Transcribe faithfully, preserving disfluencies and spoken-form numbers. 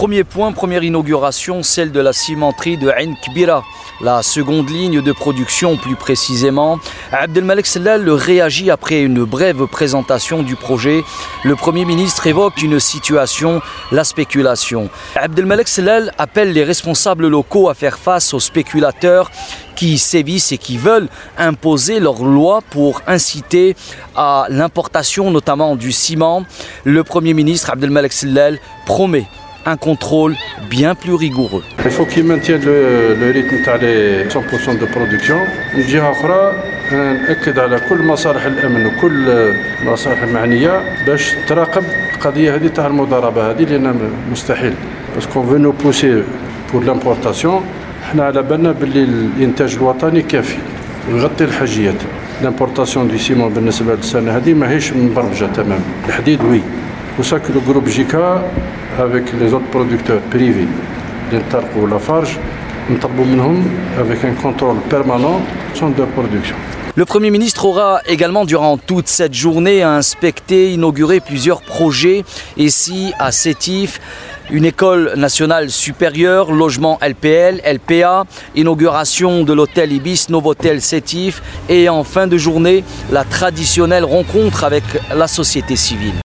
Premier point, première inauguration, celle de la cimenterie de Ain Kbira, la seconde ligne de production plus précisément. Abdelmalek Sellal réagit après une brève présentation du projet. Le Premier ministre évoque une situation, la spéculation. Abdelmalek Sellal appelle les responsables locaux à faire face aux spéculateurs qui sévissent et qui veulent imposer leurs lois pour inciter à l'importation notamment du ciment. Le Premier ministre Abdelmalek Sellal promet un contrôle bien plus rigoureux. Il faut qu'ils maintiennent le, le rythme de cent pour cent de production. من جهة أخرى نأكد على كل مصالح الأمن وكل المصالح المعنية باش تراقب القضية هذه تاع المضاربة هذه لأن مستحيل. بس كون veut nous pousser pour l'importation احنا على بالنا باللي الإنتاج الوطني كافي ويغطي الحاجيات. L'importation du ciment بالنسبة للسنة هذه ماهيش مبرمجة تماما. الحديد وي. Pour ça que le groupe J K avec les autres producteurs privés, l'Intarq ou Lafarge, nous travaillons avec un contrôle permanent de production. Le Premier ministre aura également durant toute cette journée inspecté, inauguré plusieurs projets. Ici à Sétif, une école nationale supérieure, logement L P L, L P A, inauguration de l'hôtel Ibis, Novotel Sétif et en fin de journée, la traditionnelle rencontre avec la société civile.